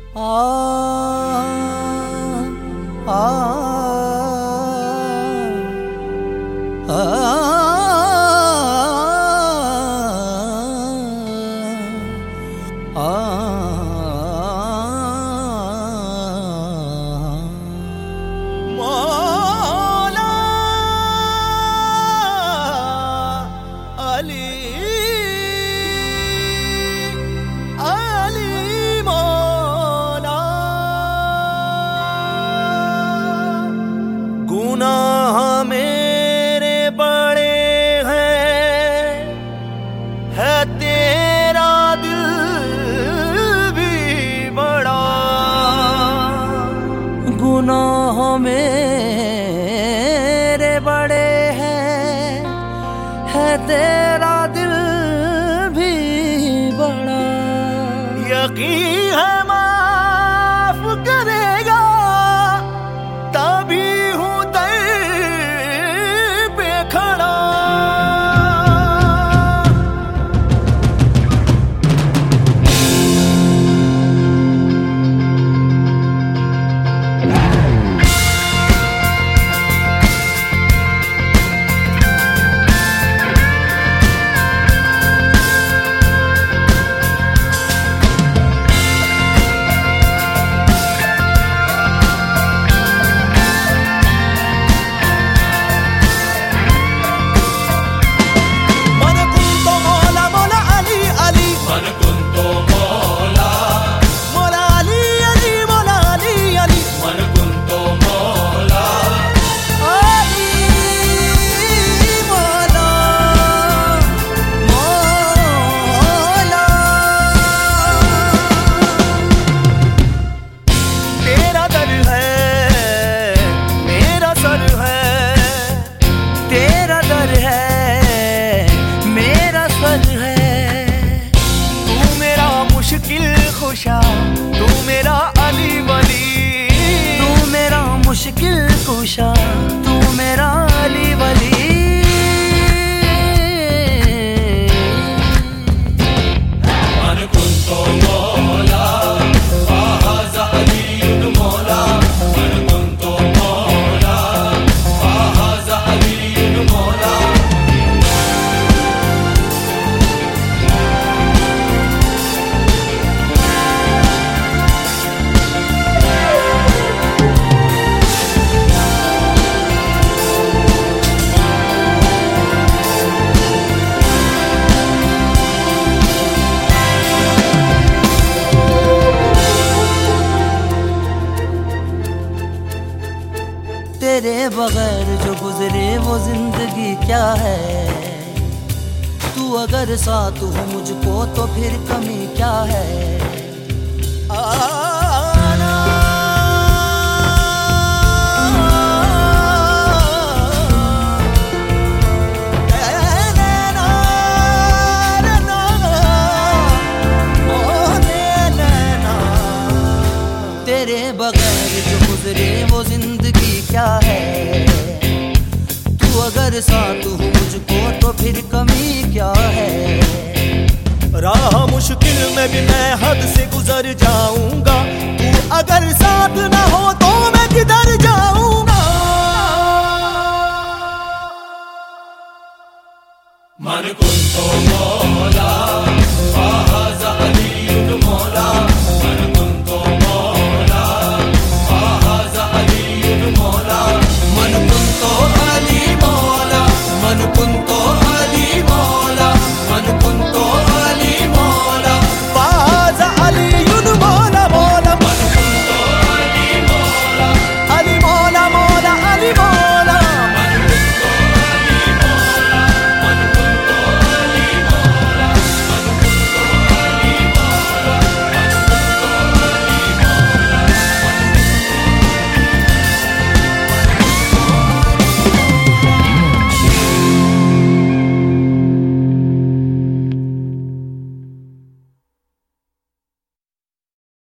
आ आ मौला अली अली मौला गुनाह मेरे बड़े हैं, है तेरा दिल भी बड़ा। गुनाह मेरे बड़े हैं, है तेरा दिल भी बड़ा। यकीन है माफ करेगा, तभी हूँ दर पे खड़ा। तू मेरा अली वली, तू मेरा मुश्किल कुशा, तू मेरा अली वली। मन कुंतो मौला फाज़ा अली मौला, मन कुंतो मौला फाज़ा अली मौला। तेरे बगैर जो गुजरे वो जिंदगी क्या है। तू अगर साथ हो मुझको तो फिर कमी क्या है। आना तेरे बगैर जो गुजरे वो जिंदगी क्या है। तू अगर साथ हो मुझको तो फिर कमी क्या है। राह मुश्किल में भी मैं हद से गुजर जाऊंगा, तू अगर साथ ना हो तो मैं किधर जाऊंगा। मन कुंतो मौला